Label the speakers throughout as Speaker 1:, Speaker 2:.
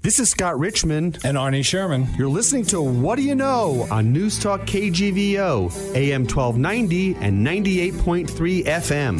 Speaker 1: This is Scott Richmond
Speaker 2: and Arnie Sherman.
Speaker 1: You're listening to What Do You Know on News Talk KGVO, AM 1290 and 98.3 FM.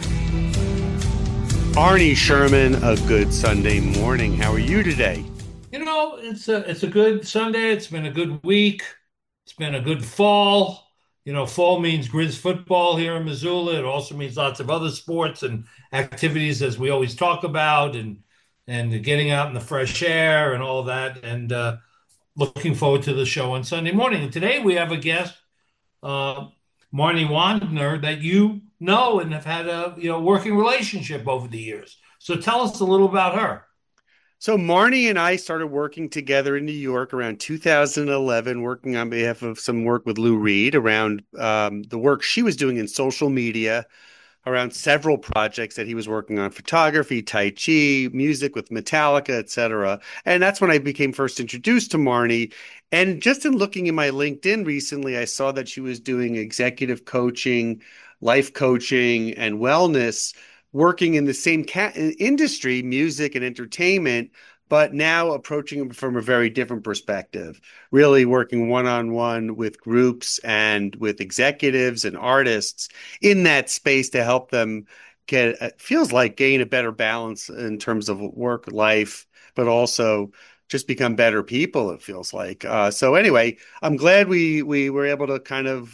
Speaker 1: Arnie Sherman, a good Sunday morning. How are you today?
Speaker 3: You know, it's a good Sunday. It's been a good week. It's been a good fall. You know, fall means Grizz football here in Missoula. It also means lots of other sports and activities, as we always talk about, and getting out in the fresh air and all that. And looking forward to the show on Sunday morning. And today we have a guest, Marnie Wandner, that you know and have had a working relationship over the years. So tell us a little about her.
Speaker 1: So Marnie and I started working together in New York around 2011, working on behalf of some work with Lou Reed around the work she was doing in social media, around several projects that he was working on: photography, Tai Chi, music with Metallica, etc. And that's when I became first introduced to Marnie. And just in looking in my LinkedIn recently, I saw that she was doing executive coaching, life coaching, and wellness, working in the same industry, music and entertainment, but now approaching it from a very different perspective, really working one-on-one with groups and with executives and artists in that space to help them feels like gain a better balance in terms of work life, but also just become better people, it feels like. So anyway, I'm glad we were able to kind of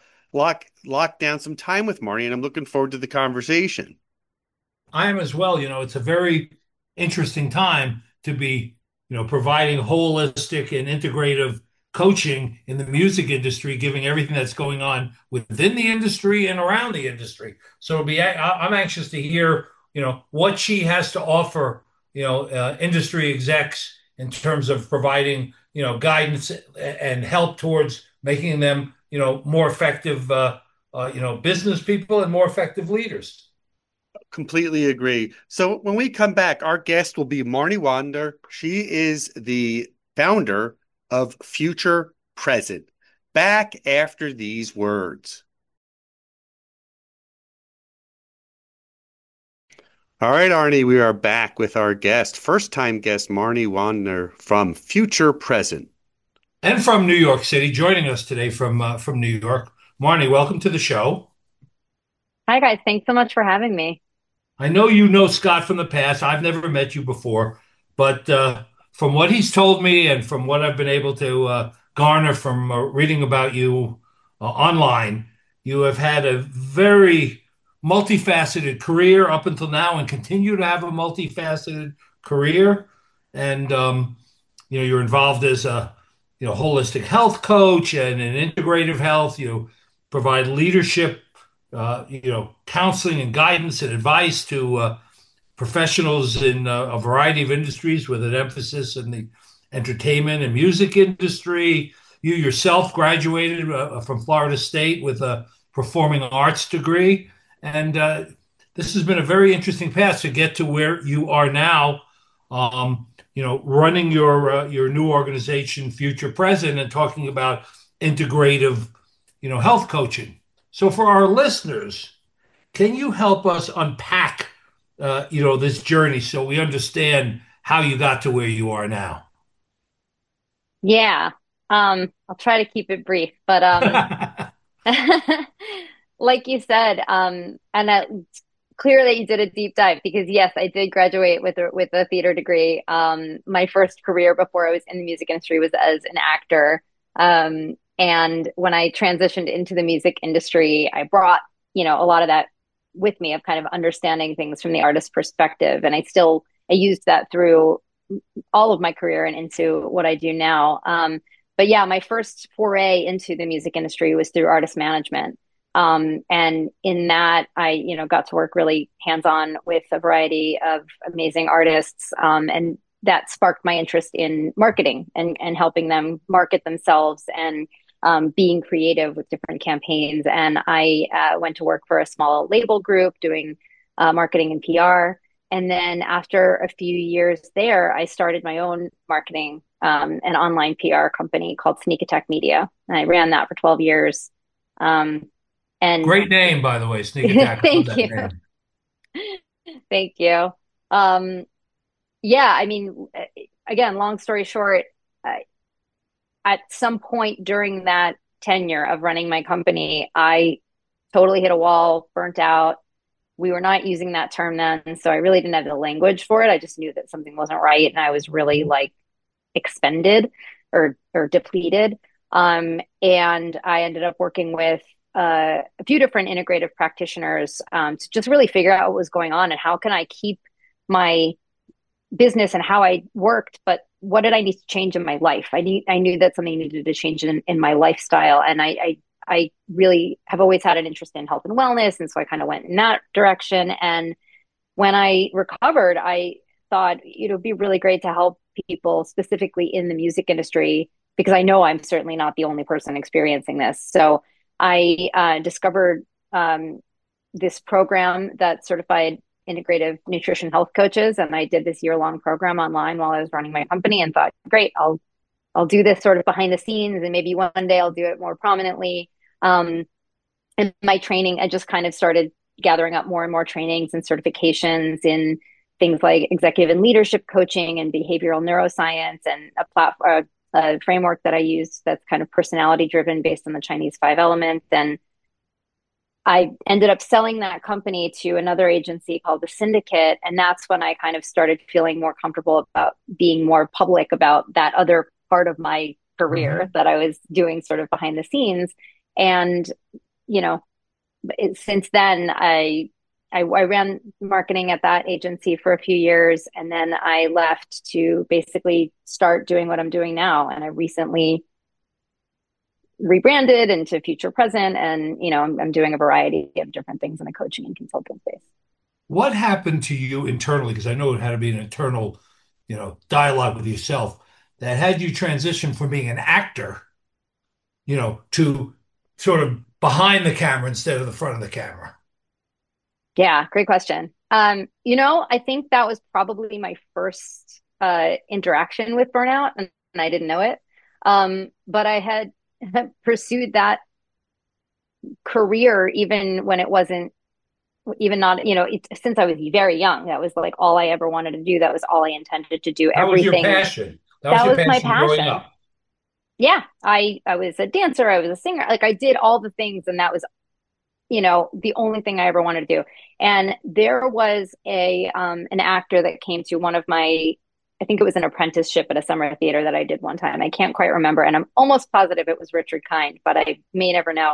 Speaker 1: lock down some time with Marnie, and I'm looking forward to the conversation.
Speaker 3: I am as well. You know, it's a very interesting time to be, providing holistic and integrative coaching in the music industry, giving everything that's going on within the industry and around the industry. So I'm anxious to hear, what she has to offer, industry execs in terms of providing, guidance and help towards making them, more effective, business people and more effective leaders.
Speaker 1: Completely agree. So when we come back, our guest will be Marnie Wandner. She is the founder of Future Present. Back after these words. All right, Arnie, we are back with our guest, first-time guest Marnie Wandner from Future Present.
Speaker 3: And from New York City, joining us today from New York. Marnie, welcome to the show.
Speaker 4: Hi, guys. Thanks so much for having me.
Speaker 3: I know you know Scott from the past. I've never met you before, but from what he's told me and from what I've been able to garner from reading about you online, you have had a very multifaceted career up until now and continue to have a multifaceted career. And, you're involved as a, holistic health coach and in integrative health. You provide leadership counseling and guidance and advice to professionals in a variety of industries with an emphasis in the entertainment and music industry. You yourself graduated from Florida State with a performing arts degree. And this has been a very interesting path to get to where you are now, running your new organization, Future Present, and talking about integrative, health coaching. So for our listeners, can you help us unpack, this journey so we understand how you got to where you are now?
Speaker 4: Yeah, I'll try to keep it brief, but like you said, and it's clear that you did a deep dive because yes, I did graduate with a theater degree. My first career before I was in the music industry was as an actor. And when I transitioned into the music industry, I brought, a lot of that with me of kind of understanding things from the artist perspective. And I used that through all of my career and into what I do now. But yeah, my first foray into the music industry was through artist management. And in that, I, got to work really hands-on with a variety of amazing artists. And that sparked my interest in marketing and helping them market themselves and being creative with different campaigns. And I went to work for a small label group doing marketing and PR. And then after a few years there, I started my own marketing and online PR company called Sneak Attack Media. And I ran that for 12 years.
Speaker 3: And great name, by the way, Sneak Attack.
Speaker 4: Thank you. Thank you. Yeah, I mean, again, long story short, uh, at some point during that tenure of running my company, I totally hit a wall, burnt out. We were not using that term then, so I really didn't have the language for it. I just knew that something wasn't right, and I was really like expended or depleted. And I ended up working with a few different integrative practitioners to just really figure out what was going on and how can I keep my business and how I worked, but what did I need to change in my life? I knew that something needed to change in my lifestyle, and I really have always had an interest in health and wellness, and so I kind of went in that direction. And when I recovered, I thought it would be really great to help people specifically in the music industry because I know I'm certainly not the only person experiencing this. So I discovered this program that certified integrative nutrition health coaches, and I did this year-long program online while I was running my company, and thought, great, I'll do this sort of behind the scenes, and maybe one day I'll do it more prominently. And my training, I just kind of started gathering up more and more trainings and certifications in things like executive and leadership coaching and behavioral neuroscience, and a framework that I use that's kind of personality driven based on the Chinese five elements. And I ended up selling that company to another agency called the Syndicate. And that's when I kind of started feeling more comfortable about being more public about that other part of my career that I was doing sort of behind the scenes. And, you know, since then, I ran marketing at that agency for a few years, and then I left to basically start doing what I'm doing now. And I recently rebranded into Future Present, and I'm doing a variety of different things in the coaching and consulting space.
Speaker 3: What happened to you internally? Because I know it had to be an internal, dialogue with yourself that had you transition from being an actor, to sort of behind the camera instead of the front of the camera.
Speaker 4: Yeah, great question. I think that was probably my first interaction with burnout, and I didn't know it. But I had pursued that career even when it wasn't even not, since I was very young. That was like all I ever wanted to do. That was all I intended to do.
Speaker 3: That was your
Speaker 4: Everything.
Speaker 3: passion. That was
Speaker 4: That
Speaker 3: your
Speaker 4: was my
Speaker 3: passion growing
Speaker 4: passion.
Speaker 3: up.
Speaker 4: Yeah, I was a dancer. I was a singer. Like I did all the things, and that was the only thing I ever wanted to do. And there was an actor that came to one of my, I think it was an apprenticeship at a summer theater that I did one time. I can't quite remember, and I'm almost positive it was Richard Kind, but I may never know.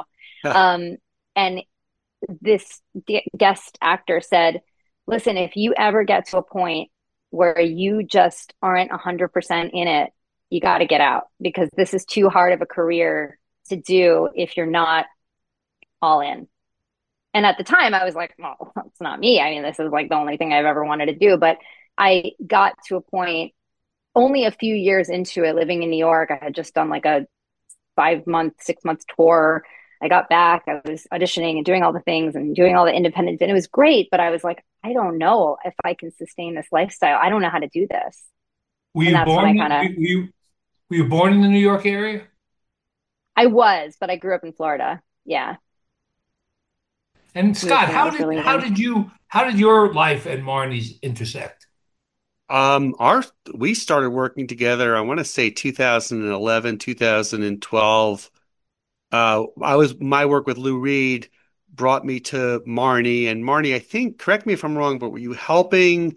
Speaker 4: And this guest actor said, "Listen, if you ever get to a point where you just aren't 100% in it, you got to get out, because this is too hard of a career to do if you're not all in." And at the time, I was like, well, it's not me. I mean, this is like the only thing I've ever wanted to do. But I got to a point only a few years into it, living in New York. I had just done like a 5-month, 6 month tour. I got back, I was auditioning and doing all the things and doing all the independence. And it was great. But I was like, I don't know if I can sustain this lifestyle. I don't know how to do this.
Speaker 3: Were
Speaker 4: And
Speaker 3: you
Speaker 4: that's when I
Speaker 3: born?
Speaker 4: kind of,
Speaker 3: Were you born in the New York area?
Speaker 4: I was, but I grew up in Florida. Yeah.
Speaker 3: And
Speaker 4: Moved
Speaker 3: Scott,
Speaker 4: when I was really young.
Speaker 3: how did your life and Marnie's intersect?
Speaker 1: Our we started working together, I want to say 2011, 2012. My work with Lou Reed brought me to Marnie, and Marnie, I think, correct me if I'm wrong, but were you helping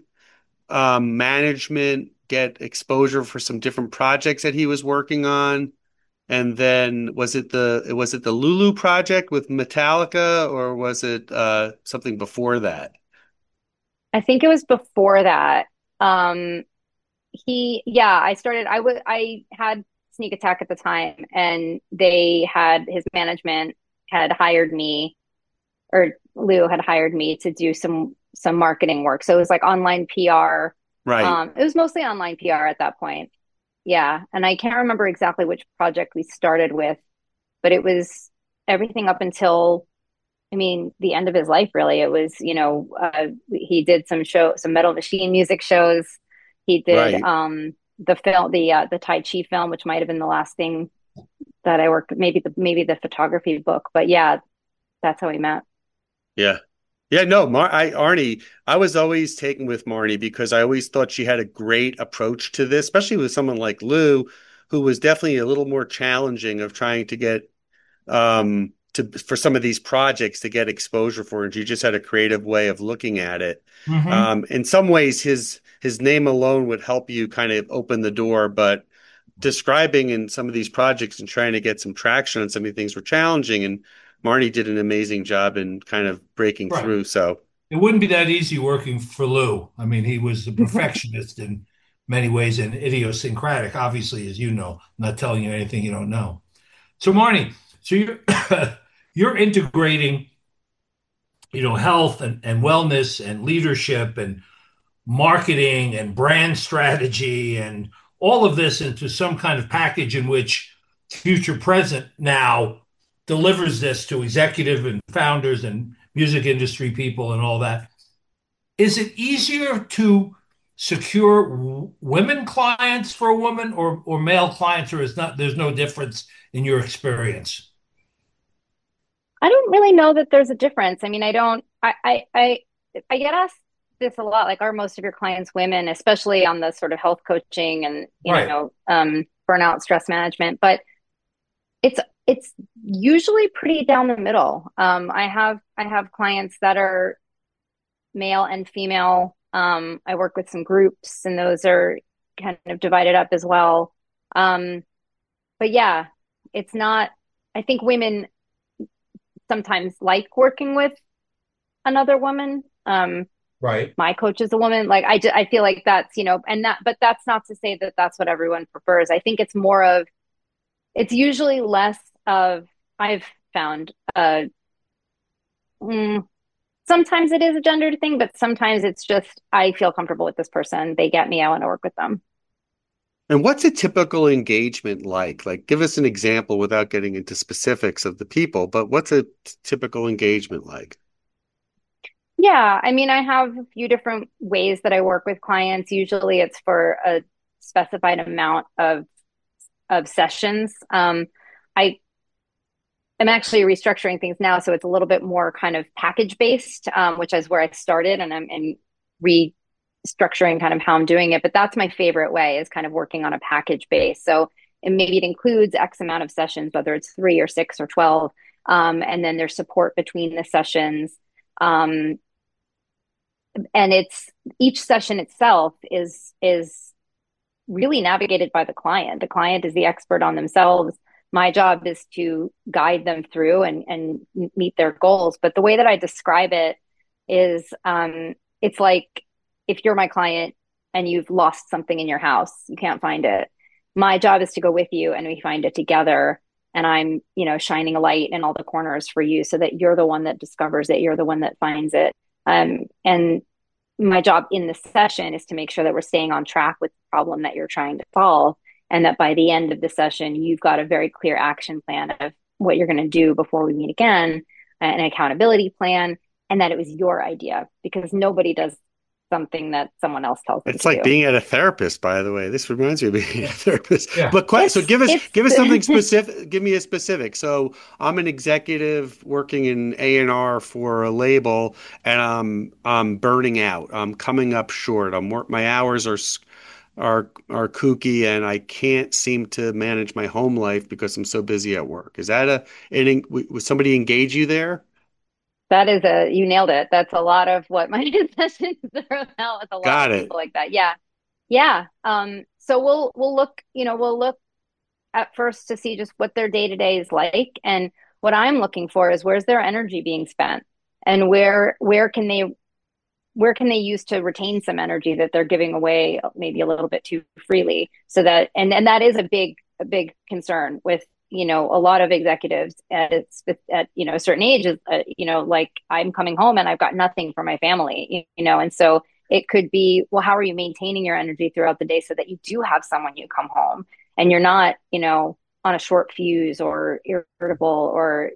Speaker 1: management get exposure for some different projects that he was working on? And then was it the Lulu project with Metallica, or was it something before that?
Speaker 4: I think it was before that. Um, yeah, I had Sneak Attack at the time, and they had his management had hired me, or Lou had hired me to do some marketing work. So it was like online PR.
Speaker 1: Right.
Speaker 4: It was mostly online PR at that point. Yeah, and I can't remember exactly which project we started with, but it was everything up until, I mean, the end of his life, really. It was, he did some Metal Machine music shows. He did
Speaker 1: Right.
Speaker 4: the Tai Chi film, which might have been the last thing that I worked, maybe the photography book. But yeah, that's how we met.
Speaker 1: Yeah. Yeah, no, Arnie, I was always taken with Marnie because I always thought she had a great approach to this, especially with someone like Lou, who was definitely a little more challenging of trying to get to for some of these projects to get exposure for, and she just had a creative way of looking at it.
Speaker 3: Hmm.
Speaker 1: In some ways, his name alone would help you kind of open the door, but describing in some of these projects and trying to get some traction on some of these things were challenging, and Marnie did an amazing job in kind of breaking
Speaker 3: Right.
Speaker 1: through. So
Speaker 3: It wouldn't be that easy working for Lou. I mean, he was a perfectionist in many ways and idiosyncratic, obviously, as you know. I'm not telling you anything you don't know. So, Marnie, so you're you're integrating, health and wellness and leadership and marketing and brand strategy and all of this into some kind of package in which Future Present now delivers this to executive and founders and music industry people and all that. Is it easier to secure women clients for a woman or male clients, or is not there's no difference in your experience?
Speaker 4: I don't really know that there's a difference. I mean, I get asked this a lot, like, are most of your clients women, especially on the sort of health coaching and,
Speaker 3: Right.
Speaker 4: burnout, stress management, but it's it's usually pretty down the middle. I have clients that are male and female. I work with some groups and those are kind of divided up as well. Um, but yeah, it's not, I think women sometimes like working with another woman.
Speaker 3: Right.
Speaker 4: My coach is a woman. Like I feel like that's, and that, but that's not to say that that's what everyone prefers. I think it's more of, it's usually less of, I've found, mm, sometimes it is a gendered thing, but sometimes it's just, I feel comfortable with this person. They get me. I want to work with them.
Speaker 1: and what's a typical engagement like? Like, give us an example without getting into specifics of the people, but what's a typical engagement like?
Speaker 4: Yeah, I mean, I have a few different ways that I work with clients. Usually it's for a specified amount of sessions. I am actually restructuring things now, so it's a little bit more kind of package based, which is where I started, and I'm restructuring kind of how I'm doing it. But that's my favorite way is kind of working on a package base. So and maybe it includes X amount of sessions, whether it's 3 or 6 or 12, and then there's support between the sessions. Um, and it's each session itself is really navigated by the client. The client is the expert on themselves. My job is to guide them through and meet their goals. But the way that I describe it is it's like if you're my client and you've lost something in your house, you can't find it. My job is to go with you and we find it together. And I'm, shining a light in all the corners for you so that you're the one that discovers it. You're the one that finds it. And my job in the session is to make sure that we're staying on track with the problem that you're trying to solve. And that by the end of the session, you've got a very clear action plan of what you're going to do before we meet again, an accountability plan, and that it was your idea because nobody does something that someone else tells them
Speaker 1: It's
Speaker 4: to
Speaker 1: like
Speaker 4: do.
Speaker 1: being at a therapist, by the way. This reminds me of being at a therapist.
Speaker 3: Yeah.
Speaker 1: But so
Speaker 4: It's,
Speaker 1: give us something
Speaker 4: it's,
Speaker 1: specific. Give me a specific. So I'm an executive working in A&R for a label, and I'm burning out. I'm coming up short. My hours are kooky, and I can't seem to manage my home life because I'm so busy at work. Is that would somebody engage you there?
Speaker 4: that is you nailed it. That's a lot of what my sessions are about with a lot
Speaker 1: Got
Speaker 4: of
Speaker 1: it.
Speaker 4: people like that. Yeah. Yeah. So we'll look, we'll look at first to see just what their day to day is like. And what I'm looking for is where's their energy being spent and where can they use to retain some energy that they're giving away maybe a little bit too freely so that and that is a big concern with a lot of executives at a certain age is like I'm coming home and I've got nothing for my family and so it could be, well, how are you maintaining your energy throughout the day so that you do have someone you come home and you're not on a short fuse or irritable or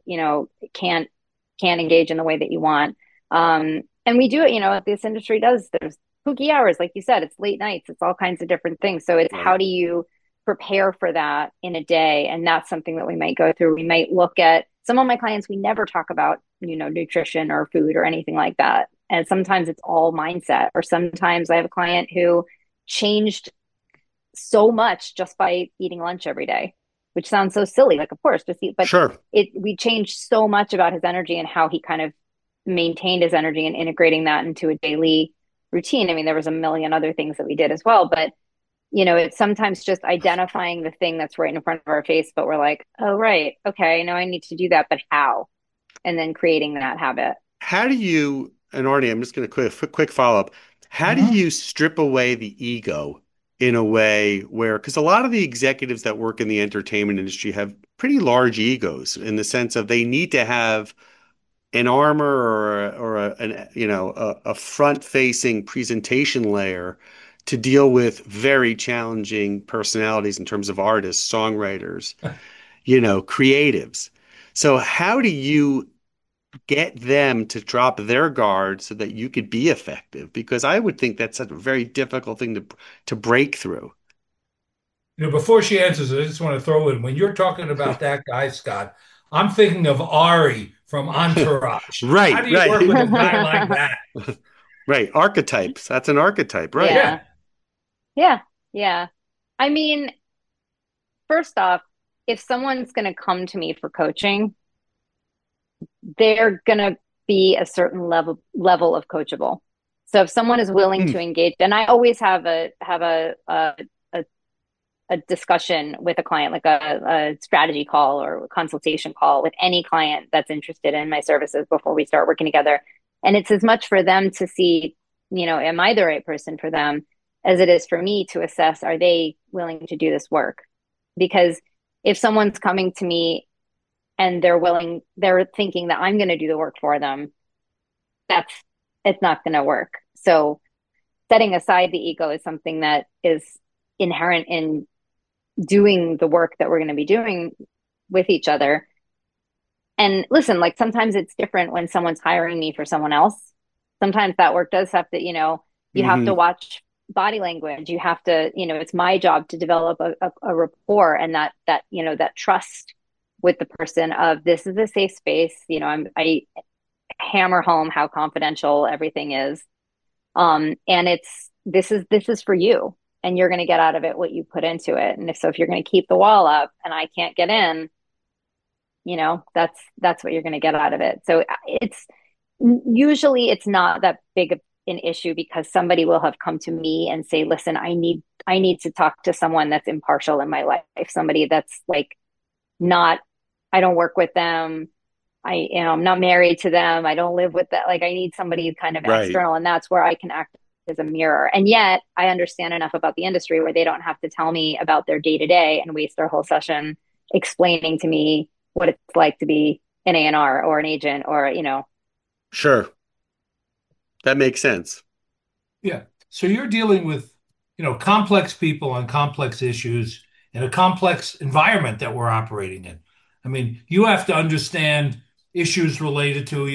Speaker 4: can't engage in the way that you want. And we do it, this industry does. There's spooky hours, like you said, it's late nights, it's all kinds of different things. So it's
Speaker 1: Right.
Speaker 4: how do you prepare for that in a day? And that's something that we might go through. We might look at some of my clients, we never talk about nutrition or food or anything like that. And sometimes it's all mindset, or sometimes I have a client who changed so much just by eating lunch every day, which sounds so silly. Like, of course, just eat, but
Speaker 1: Sure.
Speaker 4: we changed so much about his energy and how he kind of maintained his energy and integrating that into a daily routine. I mean, there was a million other things that we did as well, but it's sometimes just identifying the thing that's right in front of our face, but we're like, oh, right, okay, now I need to do that, but how? And then creating that habit.
Speaker 1: How do you, and Arnie, I'm just going to quick follow up. How do
Speaker 3: Mhm.
Speaker 1: you strip away the ego in a way where, because a lot of the executives that work in the entertainment industry have pretty large egos in the sense of they need to have an armor or a front-facing presentation layer to deal with very challenging personalities in terms of artists, songwriters, creatives. So how do you get them to drop their guard so that you could be effective? Because I would think that's a very difficult thing to break through.
Speaker 3: Before she answers it, I just want to throw in when you're talking about that guy, Scott, I'm thinking of Ari from Entourage. How
Speaker 1: Right,
Speaker 3: do you work
Speaker 1: right,
Speaker 3: with a guy like that?
Speaker 1: right. Archetypes. That's an archetype, right?
Speaker 4: Yeah.
Speaker 3: Yeah.
Speaker 4: Yeah. Yeah. I mean, first off, if someone's going to come to me for coaching, they're going to be a certain level of coachable. So if someone is willing
Speaker 1: Hmm.
Speaker 4: to engage, and I always have a discussion with a client, like a strategy call or a consultation call with any client that's interested in my services before we start working together. And it's as much for them to see, am I the right person for them, as it is for me to assess, are they willing to do this work? Because if someone's coming to me and they're thinking that I'm going to do the work for them, that's, it's not going to work. So setting aside the ego is something that is inherent in doing the work that we're going to be doing with each other. And listen, like sometimes it's different when someone's hiring me for someone else. Sometimes that work does have to, you have to
Speaker 1: Hmm.
Speaker 4: watch body language. You have to, it's my job to develop a rapport and that trust with the person of this is a safe space. I hammer home how confidential everything is. And this is for you, and you're going to get out of it what you put into it. And if you're going to keep the wall up and I can't get in, that's what you're going to get out of it. So it's usually it's not that big of an issue because somebody will have come to me and say, listen, I need to talk to someone that's impartial in my life, somebody that's like not, I don't work with them. I'm not married to them. I don't live with that. Like I need somebody kind of
Speaker 1: Right.
Speaker 4: external, and that's where I can act as a mirror. And yet I understand enough about the industry where they don't have to tell me about their day to day and waste their whole session explaining to me what it's like to be an A&R or an agent or,
Speaker 1: Sure. That makes sense.
Speaker 3: Yeah. So you're dealing with, complex people on complex issues in a complex environment that we're operating in. I mean, you have to understand issues related to,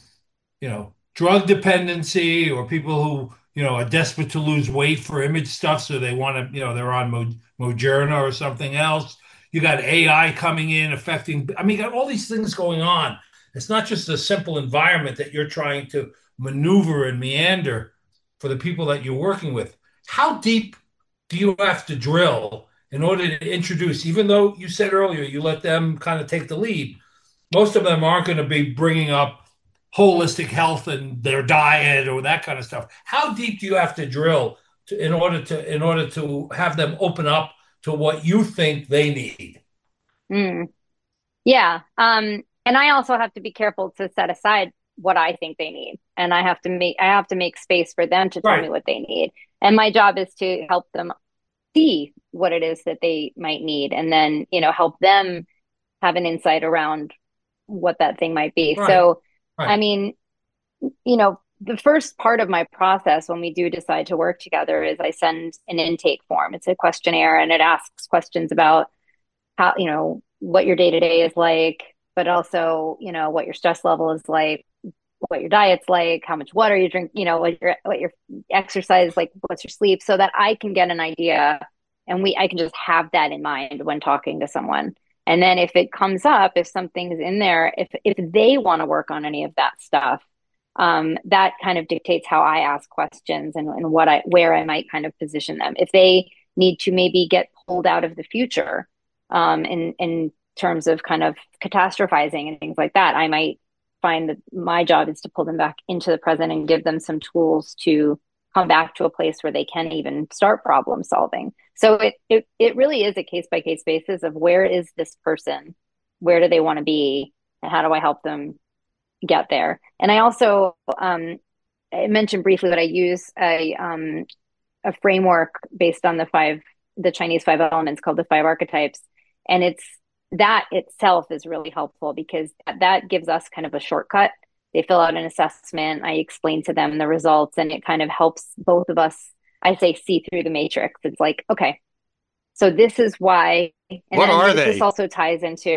Speaker 3: drug dependency or people who, are desperate to lose weight for image stuff. So they want to, they're on Moderna or something else. You got AI coming in affecting, I mean, you got all these things going on. It's not just a simple environment that you're trying to maneuver and meander for the people that you're working with. How deep do you have to drill in order to introduce, even though you said earlier you let them kind of take the lead, most of them aren't going to be bringing up holistic health and their diet or that kind of stuff. How deep do you have to drill in order to have them open up to what you think they need?
Speaker 4: mm, yeah. And I also have to be careful to set aside what I think they need. And I have to make space for them to tell me
Speaker 3: Right.
Speaker 4: what they need. And my job is to help them see what it is that they might need and then, help them have an insight around what that thing might be.
Speaker 3: Right.
Speaker 4: So, I
Speaker 3: Right.
Speaker 4: mean, the first part of my process when we do decide to work together is I send an intake form. It's a questionnaire and it asks questions about how, what your day to day is like, but also, what your stress level is like, what your diet's like, how much water you drink, what your exercise like, what's your sleep, so that I can get an idea and I can just have that in mind when talking to someone. And then if it comes up, if something's in there, if they want to work on any of that stuff, that kind of dictates how I ask questions and what I where I might kind of position them. If they need to maybe get pulled out of the future, in terms of kind of catastrophizing and things like that, I might find that my job is to pull them back into the present and give them some tools to come back to a place where they can even start problem solving. So it really is a case by case basis of where is this person, where do they want to be, and how do I help them get there. And I also I mentioned briefly that I use a framework based on the Chinese five elements called the five archetypes, and it's that itself is really helpful because that gives us kind of a shortcut. They fill out an assessment, I explain to them the results, and it kind of helps both of us, I say, see through the matrix. It's like, okay, so this is why, and
Speaker 1: What
Speaker 4: then
Speaker 1: are
Speaker 4: this
Speaker 1: they?
Speaker 4: also ties into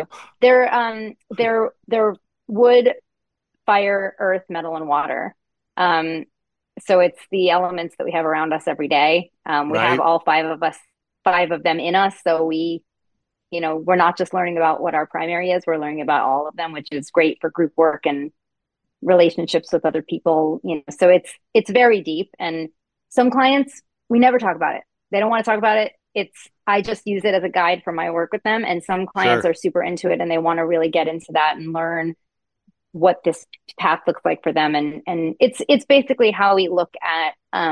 Speaker 4: they're wood, fire, earth, metal, and water. Um, so it's the elements that we have around us every day. We have
Speaker 1: Right?
Speaker 4: all five of them in us. So we're not just learning about what our primary is, we're learning about all of them, which is great for group work and relationships with other people. So it's very deep. And some clients, we never talk about it. They don't want to talk about it. I just use it as a guide for my work with them. And some clients
Speaker 1: Sure.
Speaker 4: are super into it and they want to really get into that and learn what this path looks like for them. And it's basically how we look at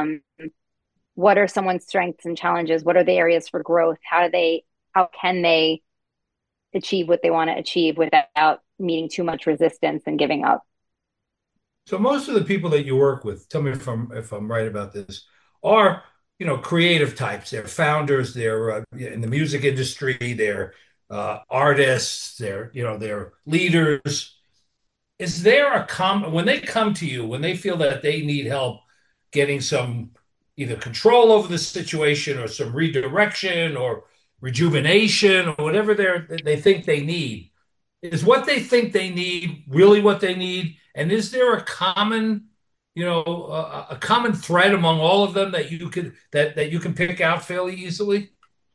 Speaker 4: what are someone's strengths and challenges, what are the areas for growth, how can they achieve what they want to achieve without meeting too much resistance and giving up.
Speaker 3: So most of the people that you work with, tell me if I'm right about this, are creative types. They're founders. They're in the music industry. They're artists. They're leaders. Is there when they come to you, when they feel that they need help getting some either control over the situation or some redirection or rejuvenation or whatever they think they need, is what they think they need really what they need? And is there a common thread among all of them that you can pick out fairly easily?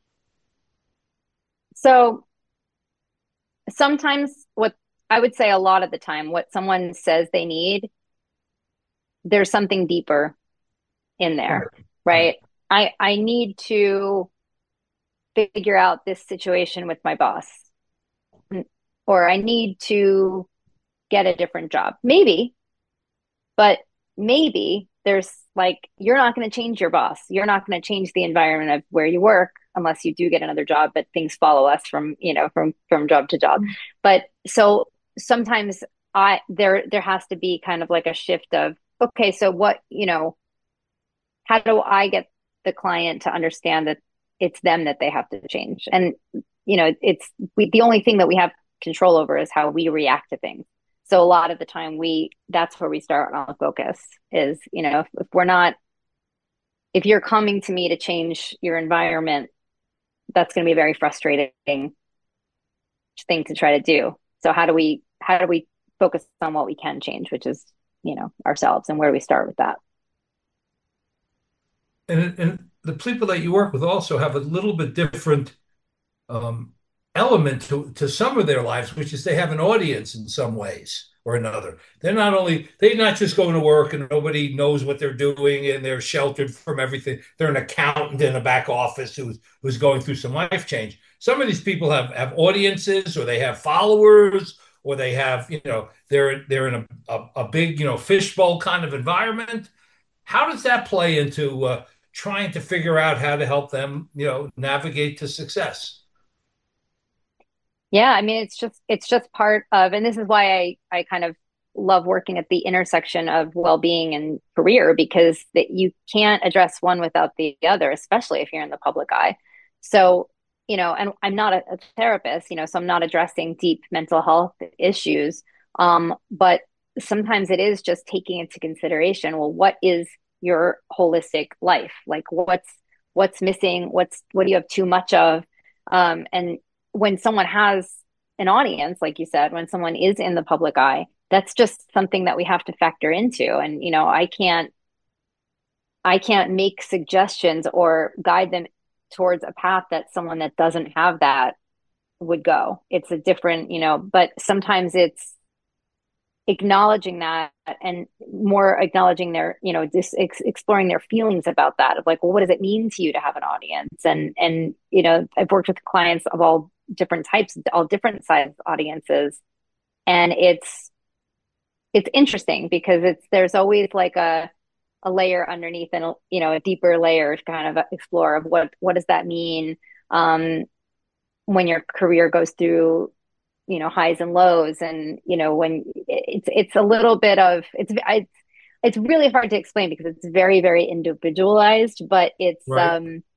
Speaker 4: So sometimes, what I would say a lot of the time, what someone says they need, there's something deeper in there,
Speaker 3: Okay. Right.
Speaker 4: right? I need to figure out this situation with my boss, or I need to get a different job. Maybe, but maybe there's like, you're not going to change your boss. You're not going to change the environment of where you work unless you do get another job, but things follow us from job to job. But so sometimes there has to be kind of like a shift of, okay, so how do I get the client to understand that it's them that they have to change? And the only thing that we have control over is how we react to things. So a lot of the time that's where we start on focus is, if you're coming to me to change your environment, that's going to be a very frustrating thing to try to do. So how do we focus on what we can change, which is, ourselves, and where do we start with that?
Speaker 3: And the people that you work with also have a little bit different um, element to some of their lives, which is they have an audience in some ways or another. They're not just going to work and nobody knows what they're doing and they're sheltered from everything. They're an accountant in a back office who's going through some life change. Some of these people have audiences, or they have followers, or they have, they're in a big, fishbowl kind of environment. How does that play into trying to figure out how to help them, navigate to success?
Speaker 4: Yeah, I mean, it's just part of, and this is why I kind of love working at the intersection of well-being and career, because that you can't address one without the other, especially if you're in the public eye. So, and I'm not a therapist, so I'm not addressing deep mental health issues. But sometimes it is just taking into consideration, well, what is your holistic life? Like what's missing? What do you have too much of? And when someone has an audience, like you said, when someone is in the public eye, that's just something that we have to factor into. And, I can't make suggestions or guide them towards a path that someone that doesn't have that would go. It's a different, but sometimes it's acknowledging that and more acknowledging their, just exploring their feelings about that of like, well, what does it mean to you to have an audience? And I've worked with clients of all different types, all different size audiences, and it's interesting because there's always like a layer underneath and a deeper layer to kind of explore of what does that mean when your career goes through highs and lows, and when it's a little bit of it's really hard to explain because it's very, very individualized, but
Speaker 3: Right.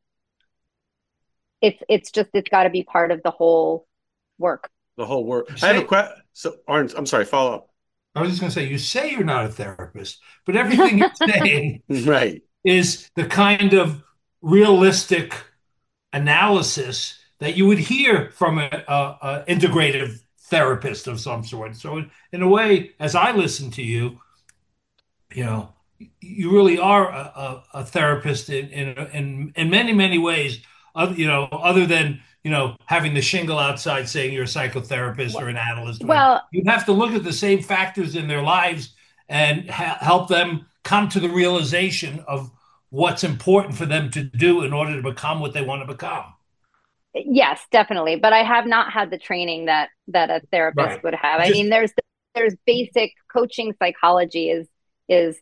Speaker 4: it's just it's got to be part of the whole work.
Speaker 1: The whole work.
Speaker 3: You
Speaker 1: I have a
Speaker 3: say,
Speaker 1: question. So, Arns, I'm sorry, follow up.
Speaker 3: I was just going to say, you say you're not a therapist, but everything you're saying
Speaker 1: Right.
Speaker 3: is the kind of realistic analysis that you would hear from a integrative therapist of some sort. So in a way, as I listen to you, you know, you really are a therapist in many, many ways, other than, having the shingle outside saying you're a psychotherapist or an analyst.
Speaker 4: Well,
Speaker 3: You have to look at the same factors in their lives and help them come to the realization of what's important for them to do in order to become what they want to become.
Speaker 4: yes, definitely. But I have not had the training that a therapist
Speaker 3: Right.
Speaker 4: would have. I
Speaker 3: Just
Speaker 4: mean, there's basic coaching psychology is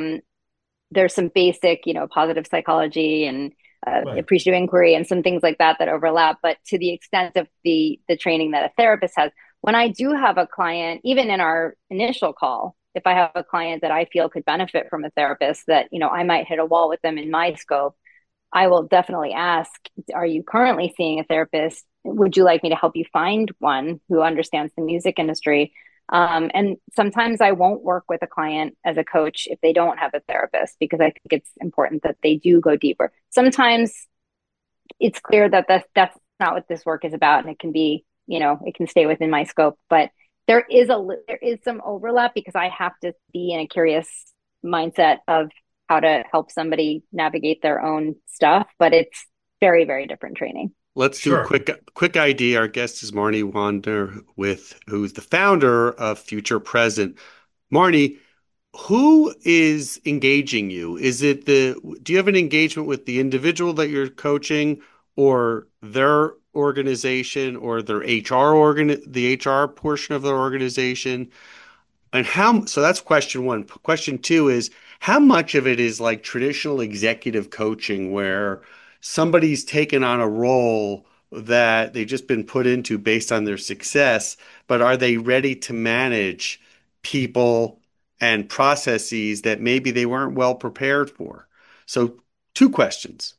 Speaker 4: there's some basic, positive psychology and
Speaker 3: right.
Speaker 4: appreciative inquiry and some things like that overlap. But to the extent of the training that a therapist has, when I do have a client, even in our initial call, if I have a client that I feel could benefit from a therapist that, I might hit a wall with them in my scope, I will definitely ask, are you currently seeing a therapist? Would you like me to help you find one who understands the music industry? And sometimes I won't work with a client as a coach if they don't have a therapist because I think it's important that they do go deeper. Sometimes it's clear that that's not what this work is about, and it can be, it can stay within my scope. But there is some overlap because I have to be in a curious mindset of how to help somebody navigate their own stuff, but it's very, very different training.
Speaker 1: Let's do a
Speaker 3: Sure.
Speaker 1: quick ID. Our guest is Marnie Wander who's the founder of Future Present. Marnie, who is engaging you? Do you have an engagement with the individual that you're coaching or their organization or their the HR portion of their organization? And so that's question one. Question two is how much of it is like traditional executive coaching where somebody's taken on a role that they've just been put into based on their success, but are they ready to manage people and processes that maybe they weren't well prepared for? So, two questions.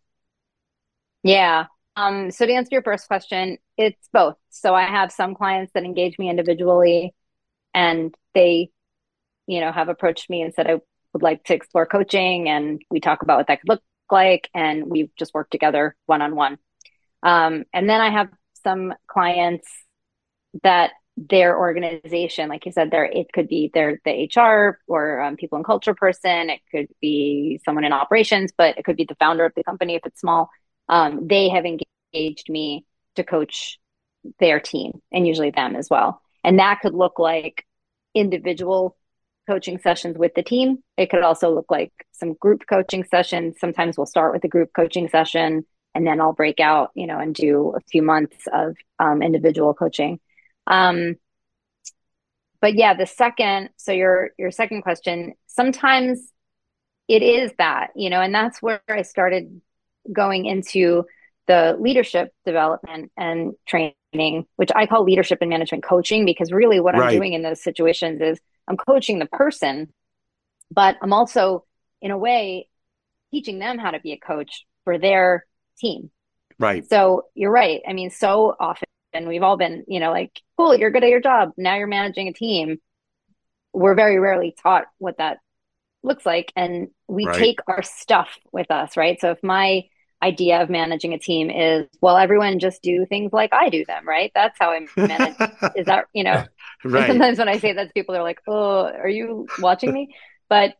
Speaker 4: Yeah. So to answer your first question, it's both. So I have some clients that engage me individually and they, have approached me and said, I would like to explore coaching. And we talk about what that could look like. And we've just worked together one on one. And then I have some clients that their organization, like you said, it could be the HR or people and culture person. It could be someone in operations, but it could be the founder of the company if it's small. They have engaged me to coach their team and usually them as well. And that could look like individual coaching sessions with the team. It could also look like some group coaching sessions. Sometimes we'll start with a group coaching session and then I'll break out, and do a few months of individual coaching. Um, but yeah, so your second question, sometimes it is that, and that's where I started going into the leadership development and training, which I call leadership and management coaching, because really what I'm
Speaker 1: Right,
Speaker 4: doing in those situations is I'm coaching the person, but I'm also, in a way, teaching them how to be a coach for their team.
Speaker 1: right.
Speaker 4: So you're right. I mean, so often we've all been, like, cool, you're good at your job. Now you're managing a team. We're very rarely taught what that looks like. And we
Speaker 1: Right.
Speaker 4: take our stuff with us, right? So if my idea of managing a team is, well, everyone just do things like I do them, right? That's how I manage. Is that, and
Speaker 1: Right.
Speaker 4: sometimes when I say that to people, they're like, oh, are you watching me? But,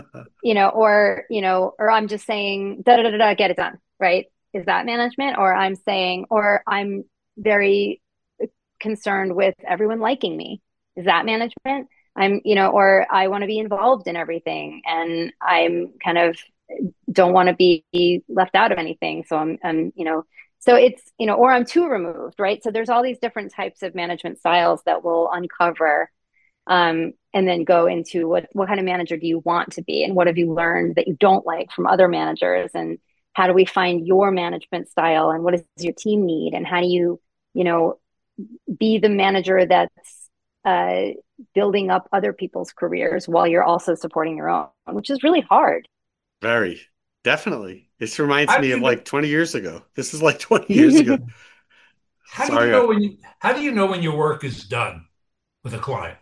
Speaker 4: or I'm just saying, da da da da, get it done, right? Is that management? Or I'm saying, or I'm very concerned with everyone liking me. Is that management? Or I want to be involved in everything, and I'm kind of don't want to be left out of anything. So so it's, or I'm too removed, right? So there's all these different types of management styles that will uncover, and then go into what kind of manager do you want to be, and what have you learned that you don't like from other managers, and how do we find your management style, and what does your team need, and how do you know, be the manager that's building up other people's careers while you're also supporting your own, which is really hard.
Speaker 1: Very, definitely. This reminds
Speaker 3: How do
Speaker 1: me of
Speaker 3: you know,
Speaker 1: like 20 years ago. This is like 20 years ago. Sorry.
Speaker 3: how do you know when your work is done with a client?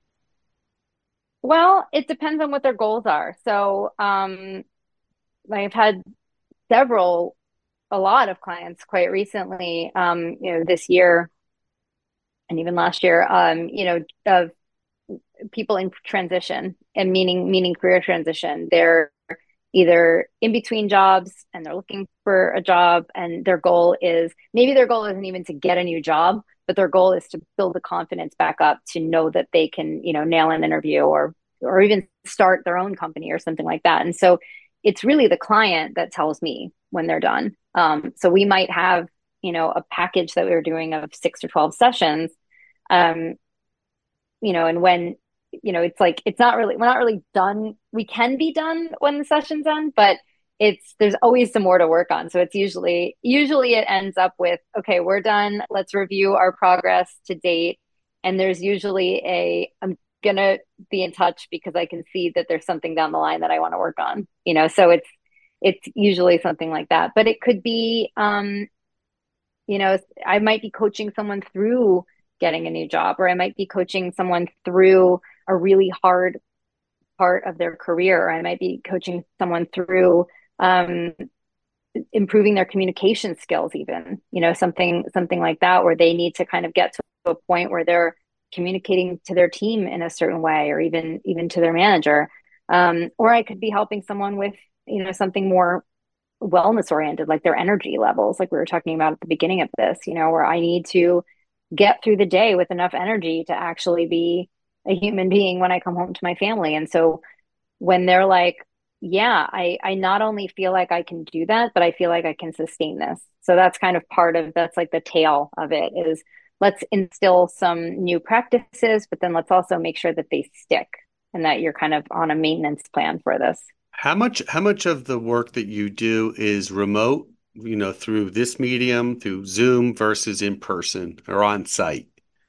Speaker 4: Well, it depends on what their goals are. So, I've had several, a lot of clients quite recently, this year and even last year, of people in transition, and meaning career transition. They're either in between jobs and they're looking for a job, and their goal isn't even to get a new job, but their goal is to build the confidence back up to know that they can, nail an interview, or even start their own company or something like that. And so it's really the client that tells me when they're done. So we might have, a package that we were doing of 6 or 12 sessions, um, and when, it's like, we're not really done. We can be done when the session's done, but there's always some more to work on. So it's usually it ends up with, okay, we're done. Let's review our progress to date. And there's usually I'm gonna be in touch because I can see that there's something down the line that I want to work on, so it's usually something like that. But it could be, I might be coaching someone through getting a new job, or I might be coaching someone through a really hard part of their career, or I might be coaching someone through, improving their communication skills, even, something like that, where they need to kind of get to a point where they're communicating to their team in a certain way, or even to their manager. Or I could be helping someone with, something more wellness oriented, like their energy levels, like we were talking about at the beginning of this, where I need to get through the day with enough energy to actually be a human being when I come home to my family. And so when they're like, yeah, I not only feel like I can do that, but I feel like I can sustain this. So that's kind of that's like the tail of it, is let's instill some new practices, but then let's also make sure that they stick, and that you're kind of on a maintenance plan for this.
Speaker 1: How much of the work that you do is remote, through this medium, through Zoom versus in person or on site?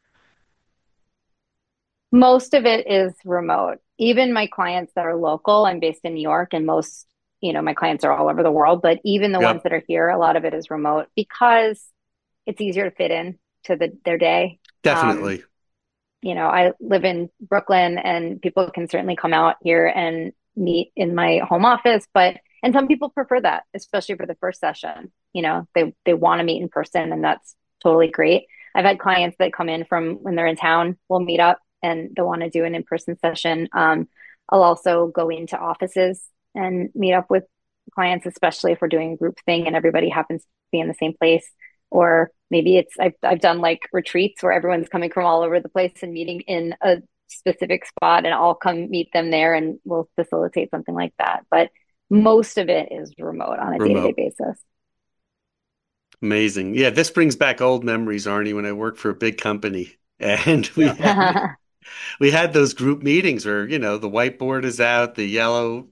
Speaker 4: Most of it is remote. Even my clients that are local, I'm based in New York, and most, my clients are all over the world, but even the ones
Speaker 1: Yep,
Speaker 4: that are here, a lot of it is remote because it's easier to fit in to their day. Um,
Speaker 1: definitely.
Speaker 4: I live in Brooklyn, and people can certainly come out here and meet in my home office, and some people prefer that, especially for the first session. They want to meet in person, and that's totally great. I've had clients that come in from when they're in town, we'll meet up and they'll want to do an in-person session. I'll also go into offices and meet up with clients, especially if we're doing a group thing and everybody happens to be in the same place. Or maybe I've done like retreats where everyone's coming from all over the place and meeting in a specific spot, and I'll come meet them there, and we'll facilitate something like that. But most of it is remote on a day-to-day
Speaker 1: Remote.
Speaker 4: basis.
Speaker 1: Amazing. Yeah, this brings back old memories, Arnie, when I worked for a big company. And we
Speaker 3: Yeah.
Speaker 1: had we had those group meetings where, the whiteboard is out, the yellow,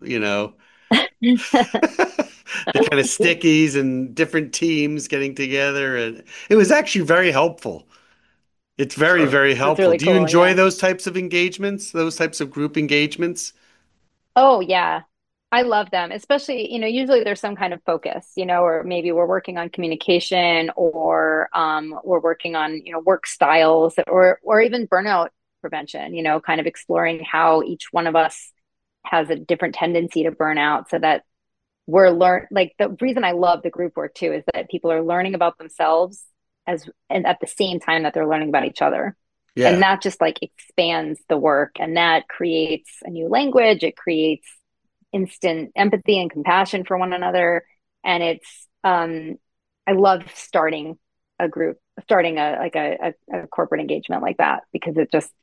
Speaker 1: the kind of stickies and different teams getting together. And it was actually very helpful. It's very,
Speaker 3: Sure.
Speaker 1: very
Speaker 4: That's
Speaker 1: helpful.
Speaker 4: really
Speaker 1: Do you
Speaker 4: cool.
Speaker 1: enjoy
Speaker 4: Yeah.
Speaker 1: those types of engagements, those types of group engagements?
Speaker 4: Oh, yeah. I love them, especially, usually there's some kind of focus, or maybe we're working on communication, or we're working on, work styles, or even burnout prevention, kind of exploring how each one of us has a different tendency to burn out, so that like the reason I love the group work too is that people are learning about themselves and at the same time that they're learning about each other. And
Speaker 1: Yeah.
Speaker 4: that just like expands the work, and that creates a new language. It creates instant empathy and compassion for one another. And I love starting a group, starting a corporate engagement like that, because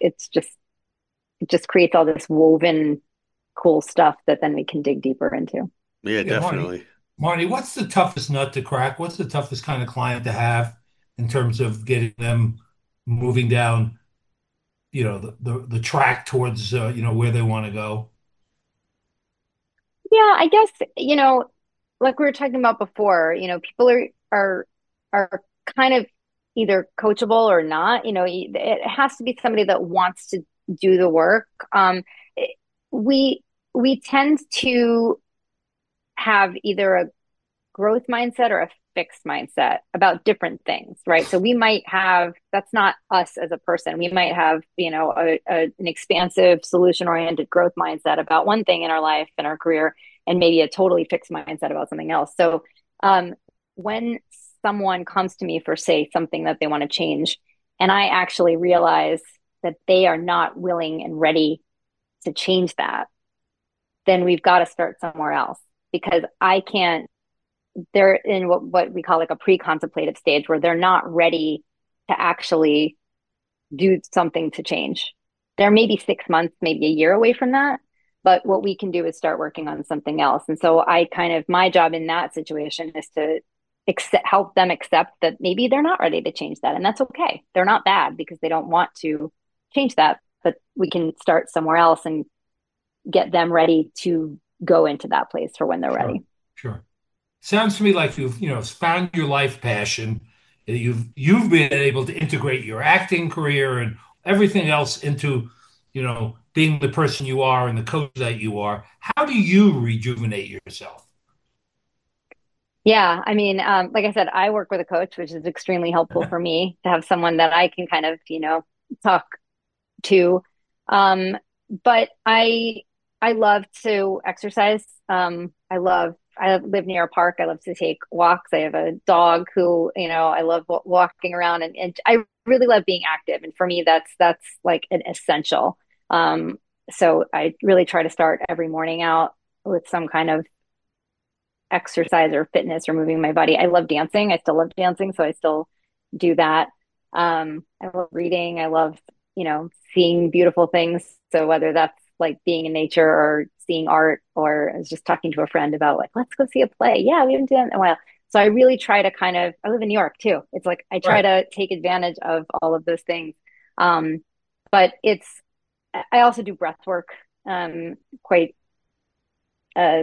Speaker 4: it just creates all this woven cool stuff that then we can dig deeper into.
Speaker 1: Yeah,
Speaker 3: Yeah,
Speaker 1: definitely.
Speaker 3: Marty, what's the toughest nut to crack? What's the toughest kind of client to have in terms of getting them moving down, the track towards, where they want to go?
Speaker 4: Yeah, I guess, like we were talking about before, people are kind of either coachable or not. It has to be somebody that wants to do the work. It- we we tend to have either a growth mindset or a fixed mindset about different things, right? So we might have, that's not us as a person. We might have, an expansive, solution oriented growth mindset about one thing in our life and our career, and maybe a totally fixed mindset about something else. So um, when someone comes to me for, say, something that they want to change, and I actually realize that they are not willing and ready to change that, then we've got to start somewhere else, because I can't, they're in what we call like a pre-contemplative stage, where they're not ready to actually do something to change. They're maybe 6 months, maybe a year away from that. But what we can do is start working on something else. And so my job in that situation is to help them accept that maybe they're not ready to change that. And that's okay. They're not bad because they don't want to change that, but we can start somewhere else and get them ready to go into that place for when they're
Speaker 3: Sure,
Speaker 4: ready.
Speaker 3: sure. Sounds to me like you've, found your life passion. You've been able to integrate your acting career and everything else into, being the person you are and the coach that you are. How do you rejuvenate yourself?
Speaker 4: Yeah, I mean, like I said, I work with a coach, which is extremely helpful for me to have someone that I can kind of, talk to. Um, but I love to exercise. I live near a park. I love to take walks. I have a dog who, I love walking around, and I really love being active. And for me, that's like an essential. Um, so I really try to start every morning out with some kind of exercise or fitness or moving my body. I love dancing. I still love dancing, so I still do that. I love reading. I love, seeing beautiful things. So whether that's like being in nature or seeing art, or I was just talking to a friend about, like, let's go see a play. Yeah, we haven't done that in a while. So I really try to I live in New York too. It's like I try
Speaker 3: Right.
Speaker 4: to take advantage of all of those things. Um, but I also do breath work, quite uh,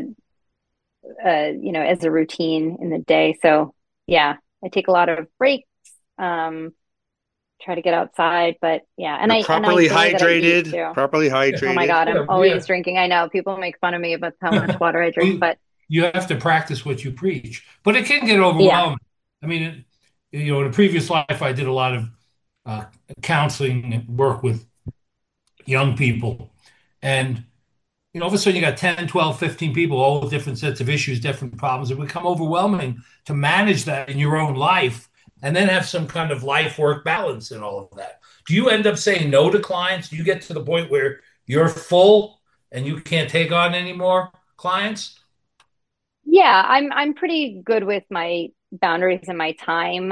Speaker 4: as a routine in the day. So yeah, I take a lot of breaks, um, try to get outside, but yeah,
Speaker 1: You're
Speaker 4: and
Speaker 1: properly
Speaker 4: the way that I eat
Speaker 1: hydrated,
Speaker 4: too.
Speaker 1: properly
Speaker 3: Yeah,
Speaker 4: Oh my
Speaker 1: hydrated.
Speaker 4: God, I'm
Speaker 3: yeah,
Speaker 4: always drinking. I know people make fun of me about how much
Speaker 3: yeah.
Speaker 4: water I drink,
Speaker 3: Well,
Speaker 4: but
Speaker 3: you have to practice what you preach, but it can get
Speaker 4: yeah,
Speaker 3: overwhelming. I mean, in a previous life, I did a lot of uh, counseling and work with young people. And, all of a sudden you got 10, 12, 15 people, all with different sets of issues, different problems. It become overwhelming to manage that in your own life and then have some kind of life work balance and all of that. Do you end up saying no to clients? Do you get to the point where you're full and you can't take on any more clients?
Speaker 4: yeah, I'm pretty good with my boundaries and my time.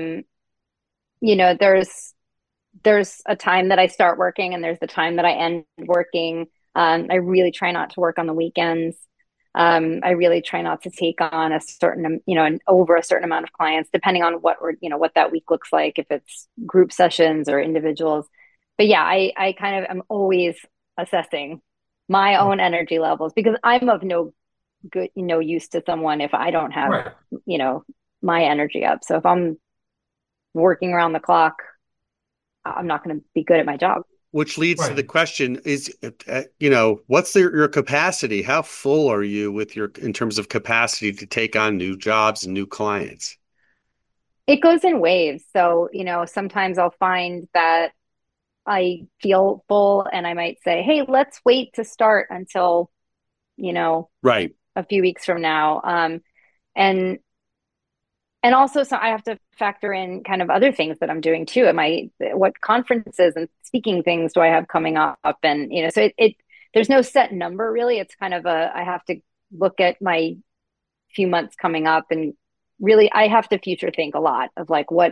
Speaker 4: You know, there's a time that I start working and there's the time that I end working. I really try not to work on the weekends. I really try not to take on a certain, over a certain amount of clients, depending on what that week looks like, if it's group sessions or individuals. But yeah, I kind of am always assessing my own energy levels, because I'm of no good, use to someone if I don't have,
Speaker 3: Right.
Speaker 4: you know, my energy up. So if I'm working around the clock, I'm not going to be good at my job.
Speaker 1: Which leads to the
Speaker 3: Right.
Speaker 1: question is, what's your capacity? How full are you in terms of capacity to take on new jobs and new clients?
Speaker 4: It goes in waves. So, sometimes I'll find that I feel full and I might say, hey, let's wait to start until, you know,
Speaker 1: Right.
Speaker 4: a few weeks from now. And also, so I have to factor in kind of other things that I'm doing too. What conferences and speaking things do I have coming up? And, so there's no set number really. It's kind of I have to look at my few months coming up, and really I have to future think a lot of like,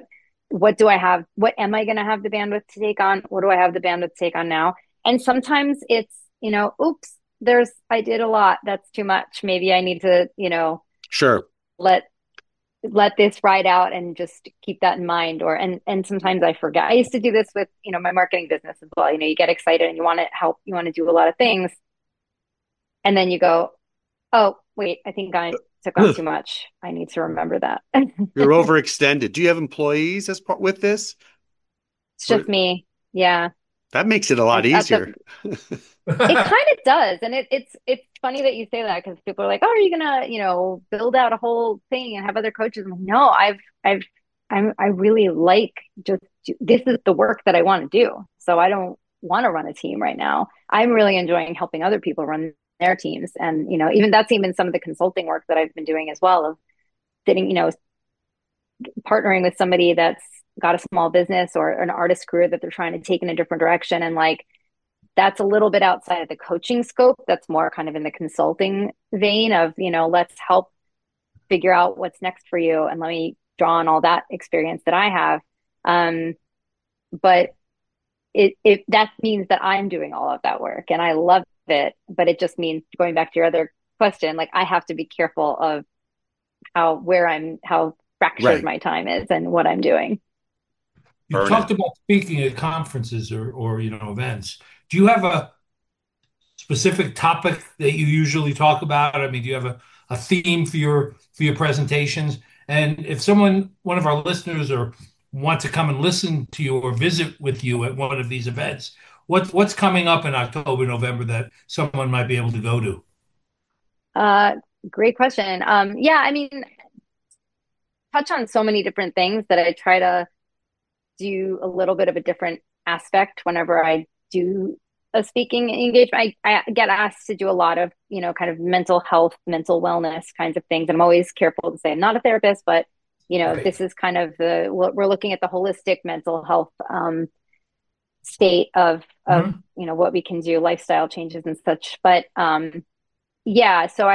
Speaker 4: what do I have? What am I going to have the bandwidth to take on? What do I have the bandwidth to take on now? And sometimes it's, oops, I did a lot. That's too much. Maybe I need to,
Speaker 1: Sure.
Speaker 4: let let this ride out and just keep that in mind. And sometimes I forget. I used to do this with, my marketing business as well. You get excited and you want to help, you want to do a lot of things. And then you go, oh, wait, I think I took on too much. I need to remember that.
Speaker 1: You're overextended. Do you have employees as part with this?
Speaker 4: It's
Speaker 1: Or
Speaker 4: just me. Yeah.
Speaker 1: that makes it a lot
Speaker 4: At
Speaker 1: easier.
Speaker 4: it kind of does. And it's funny that you say that because people are like, oh, are you gonna, build out a whole thing and have other coaches? I'm like, no, I really like just this is the work that I want to do. So I don't want to run a team right now. I'm really enjoying helping other people run their teams. And, even some of the consulting work that I've been doing as well of sitting, partnering with somebody that's got a small business or an artist career that they're trying to take in a different direction. And like, that's a little bit outside of the coaching scope. That's more kind of in the consulting vein of, let's help figure out what's next for you. And let me draw on all that experience that I have. But it that means that I'm doing all of that work and I love it. But it just means, going back to your other question, like I have to be careful of how fractured
Speaker 1: Right.
Speaker 4: my time is and what I'm doing.
Speaker 3: You
Speaker 1: Burn it.
Speaker 3: talked about speaking at conferences or events. Do you have a specific topic that you usually talk about? I mean, do you have a theme for your presentations? And if one of our listeners or want to come and listen to you or visit with you at one of these events, what's coming up in October, November that someone might be able to go to?
Speaker 4: Uh, Great question. Yeah, I mean, touch on so many different things that I try to do a little bit of a different aspect whenever I do a speaking engagement. I get asked to do a lot of, kind of mental health, mental wellness kinds of things. And I'm always careful to say I'm not a therapist, but,
Speaker 3: Right.
Speaker 4: this is kind of we're looking at the holistic mental health state of,
Speaker 3: Mhm.
Speaker 4: what we can do, lifestyle changes and such. But yeah, so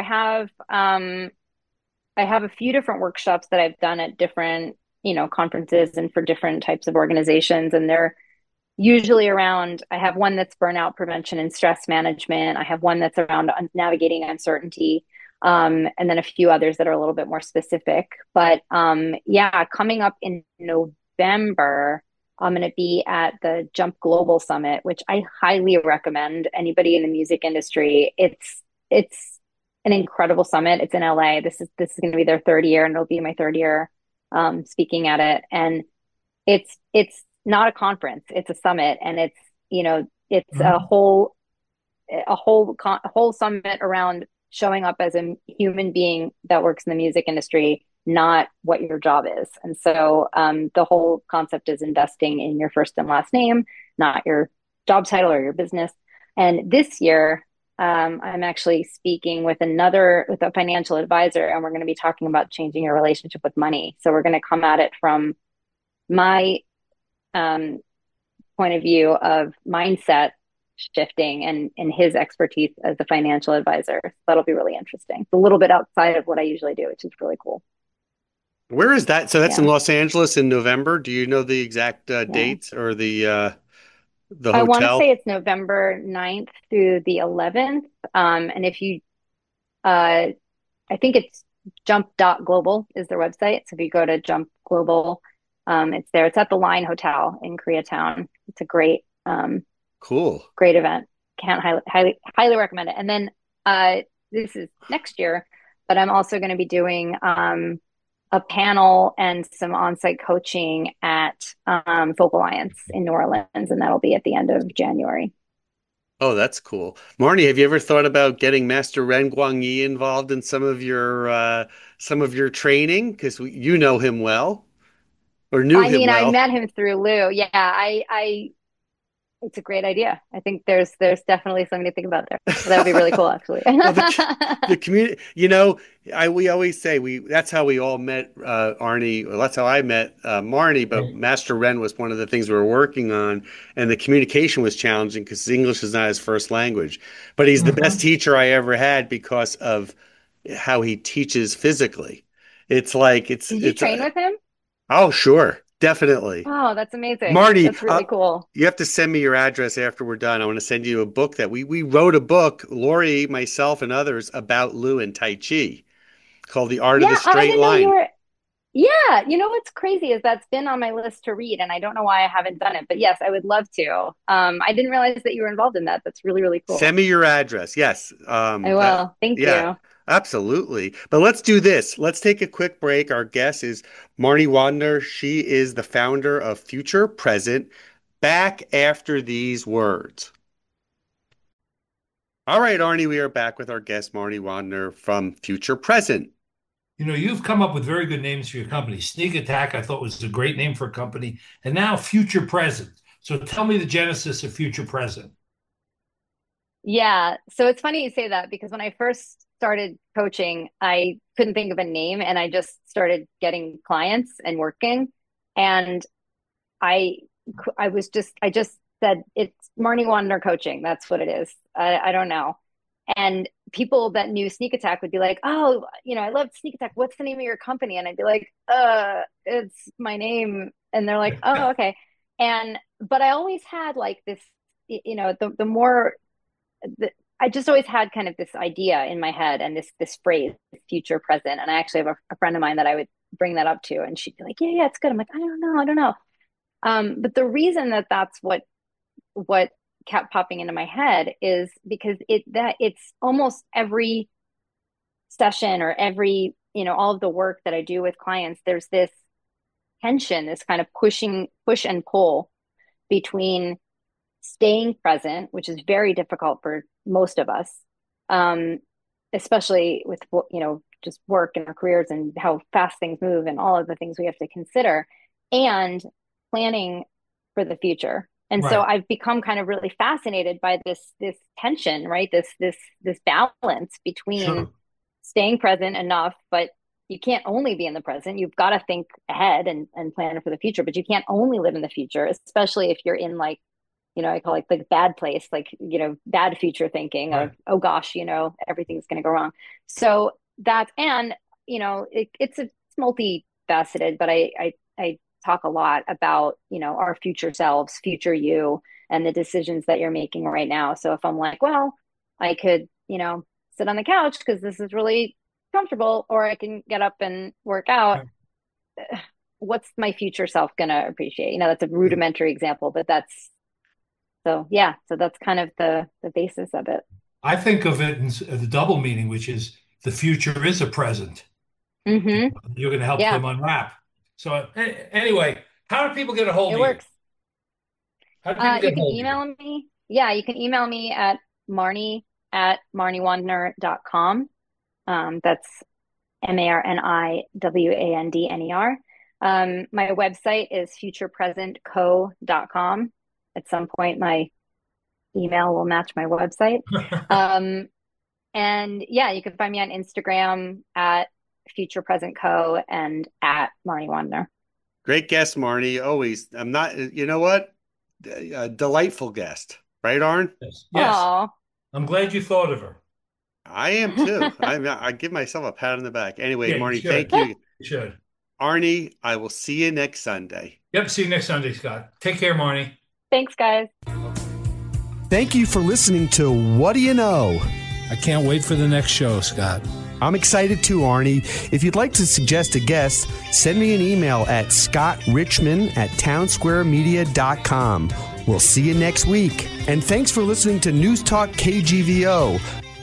Speaker 4: I have a few different workshops that I've done at different, conferences and for different types of organizations. And they're usually around, I have one that's burnout prevention and stress management. I have one that's around navigating uncertainty. And then a few others that are a little bit more specific. But yeah, coming up in November, I'm going to be at the Jump Global Summit, which I highly recommend anybody in the music industry. It's an incredible summit. It's in LA. This is going to be their third year, and it'll be my third year speaking at it. And it's not a conference; it's a summit, and it's a
Speaker 3: Mhm.
Speaker 4: whole summit around showing up as a human being that works in the music industry, not what your job is. And so the whole concept is investing in your first and last name, not your job title or your business. And this year, I'm actually speaking with a financial advisor, and we're going to be talking about changing your relationship with money. So we're going to come at it from my um, point of view of mindset shifting and his expertise as a financial advisor. So that'll be really interesting. It's a little bit outside of what I usually do, which is really cool.
Speaker 1: Where is that? So that's in
Speaker 4: Yeah.
Speaker 1: Los Angeles in November. Do you know the exact
Speaker 4: Yeah.
Speaker 1: dates or the
Speaker 4: I want to
Speaker 1: hotel?
Speaker 4: say it's November 9th through the 11th. And if you, uh, I think it's jump.global is their website. So if you go to Jump Global, it's there. It's at the Line Hotel in Koreatown. It's a
Speaker 1: Cool.
Speaker 4: great event. Can't highly recommend it. And then this is next year, but I'm also going to be doing a panel and some on-site coaching at Folk Alliance in New Orleans, and that'll be at the end of January.
Speaker 1: Oh, that's cool. Marnie, have you ever thought about getting Master Ren Guangyi involved in some of your training? Because you know him well or knew
Speaker 4: I
Speaker 1: him
Speaker 4: mean, I
Speaker 1: well.
Speaker 4: met him through Lou. Yeah, I it's a great idea. I think there's definitely something to think about there. That would be really cool, actually.
Speaker 1: Well, the community, I we always say we that's how we all met Arnie. Well, that's how I met Marnie. But
Speaker 3: Right.
Speaker 1: Master Ren was one of the things we were working on, and the communication was challenging because English is not his first language. But he's the best
Speaker 3: Mhm.
Speaker 1: teacher I ever had because of how he teaches physically. It's like
Speaker 4: Did you
Speaker 1: it's
Speaker 4: train with him?
Speaker 1: oh sure, Definitely.
Speaker 4: Oh, that's amazing.
Speaker 1: Marty,
Speaker 4: That's really cool.
Speaker 1: you have to send me your address after we're done. I want to send you a book that we wrote a book, Lori, myself, and others about Lu and Tai Chi called The Art of the
Speaker 4: Yeah, I
Speaker 1: Straight
Speaker 4: didn't know you
Speaker 1: Line.
Speaker 4: were. Yeah, you know what's crazy is that's been on my list to read, and I don't know why I haven't done it. But yes, I would love to. I didn't realize that you were involved in that. That's really, really cool.
Speaker 1: Send me your address. Yes.
Speaker 4: I will. Thank
Speaker 1: Yeah,
Speaker 4: you.
Speaker 1: absolutely. But let's do this. Let's take a quick break. Our guest is Marnie Wadner. She is the founder of Future Present. Back after these words. All right, Arnie, we are back with our guest, Marnie Wadner from Future Present.
Speaker 3: You've come up with very good names for your company. Sneak Attack, I thought was a great name for a company, and now Future Present. So tell me the genesis of Future Present.
Speaker 4: Yeah. So it's funny you say that because when I first started coaching, I couldn't think of a name and I just started getting clients and working. And I I just said it's Marnie Wander Coaching. That's what it is. I don't know. And people that knew Sneak Attack would be like, "Oh, I love Sneak Attack. What's the name of your company?" And I'd be like, it's my name." And they're like, "Oh, okay." But I always had like this, the more I just always had kind of this idea in my head and this phrase, future present. And I actually have a friend of mine that I would bring that up to, and she'd be like, "Yeah, it's good." I'm like, "I don't know." But the reason that that's what kept popping into my head is because it's almost every session or every, all of the work that I do with clients, there's this tension, this kind of push and pull between staying present, which is very difficult for most of us, especially with, just work and our careers and how fast things move and all of the things we have to consider, and planning for the future. And so
Speaker 3: Right.
Speaker 4: I've become kind of really fascinated by this tension, right? This balance between
Speaker 3: Sure.
Speaker 4: staying present enough, but you can't only be in the present. You've got to think ahead and plan for the future, but you can't only live in the future, especially if you're in like, I call it like bad place, like, bad future thinking of,
Speaker 3: Right.
Speaker 4: oh gosh, everything's going to go wrong. So it's multifaceted, but I talk a lot about, our future selves, future you, and the decisions that you're making right now. So if I'm like, well, I could, sit on the couch because this is really comfortable, or I can get up and work out.
Speaker 3: Right.
Speaker 4: What's my future self going to appreciate? That's a rudimentary example, but yeah. So that's kind of the basis of it.
Speaker 3: I think of it in the double meaning, which is the future is a present.
Speaker 4: Mm-hmm.
Speaker 3: You're going to help
Speaker 4: Yeah,
Speaker 3: them unwrap. So anyway, how do people get a hold
Speaker 4: it
Speaker 3: of you?
Speaker 4: works.
Speaker 3: How do people
Speaker 4: You
Speaker 3: get a
Speaker 4: can
Speaker 3: hold of you?
Speaker 4: email me. Yeah, you can email me at marniewandner.com. That's MarniWandner. My website is futurepresentco.com. At some point, my email will match my website. And yeah, you can find me on Instagram at futurepresentco and at Marnie Wandner.
Speaker 1: Great guest, Marnie. Always. I'm not, you know what? A delightful guest. Right, Arn?
Speaker 3: Yes. Yes.
Speaker 4: Oh,
Speaker 3: I'm glad you thought of her.
Speaker 1: I am too. I give myself a pat on the back. Anyway,
Speaker 3: Yeah, you
Speaker 1: Marnie,
Speaker 3: should.
Speaker 1: thank you.
Speaker 3: You should.
Speaker 1: Arnie, I will see you next Sunday.
Speaker 3: Yep. See you next Sunday, Scott. Take care, Marnie.
Speaker 4: Thanks, guys.
Speaker 2: Thank you for listening to What Do You Know?
Speaker 3: I can't wait for the next show, Scott.
Speaker 2: I'm excited too, Arnie. If you'd like to suggest a guest, send me an email at scottrichman@townsquaremedia.com. We'll see you next week. And thanks for listening to News Talk KGVO.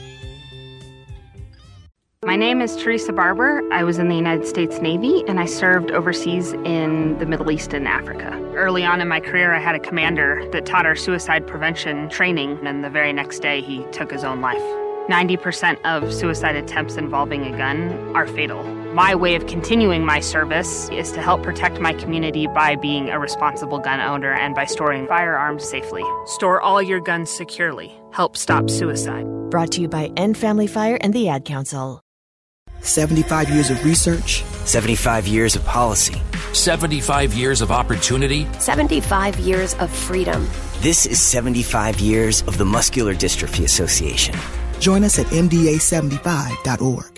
Speaker 5: My name is Teresa Barber. I was in the United States Navy, and I served overseas in the Middle East and Africa. Early on in my career, I had a commander that taught our suicide prevention training, and the very next day, he took his own life. 90% of suicide attempts involving a gun are fatal. My way of continuing my service is to help protect my community by being a responsible gun owner and by storing firearms safely. Store all your guns securely. Help stop suicide.
Speaker 6: Brought to you by End Family Fire and the Ad Council.
Speaker 7: 75 years of research.
Speaker 8: 75 years of policy.
Speaker 9: 75 years of opportunity.
Speaker 10: 75 years of freedom.
Speaker 8: This is 75 years of the Muscular Dystrophy Association.
Speaker 7: Join us at MDA75.org.